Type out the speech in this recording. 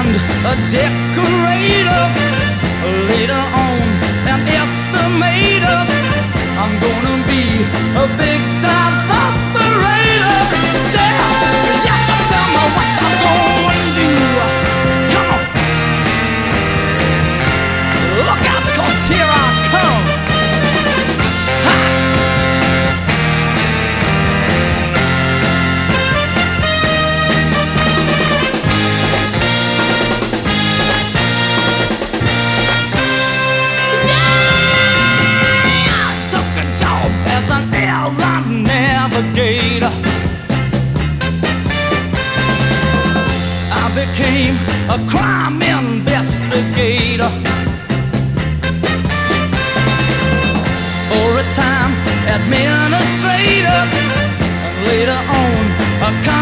and a decorator, later on an estimator. I'm gonna be a big time operator. Yeah, you have to tell me what I'm gonna do. Come on, look out, 'cause here I come. Ha! Navigator. I became a crime investigator. For a time administrator, and later on a